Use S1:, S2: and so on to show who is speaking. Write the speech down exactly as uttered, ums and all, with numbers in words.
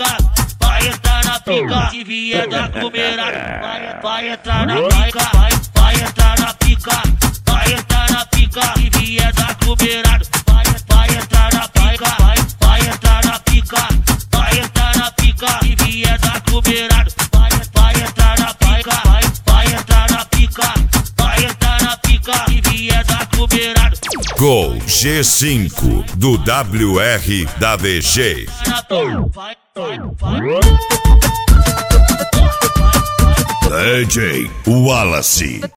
S1: pica, vai entrar na pica. Se vier da aglomerada, vai, vai entrar na pica, vai, vai entrar na pica, vai entrar na pica. Se vier da aglomerada, vai, vai entrar na pica, vai, vai entrar na pica, vai entrar na pica. Se vier da aglomerada, vai, vai entrar na pica, vai, vai entrar na pica, vai entrar na pica. Se vier da aglomerada.
S2: Gol G cinco do W R da V G. D J Wallace.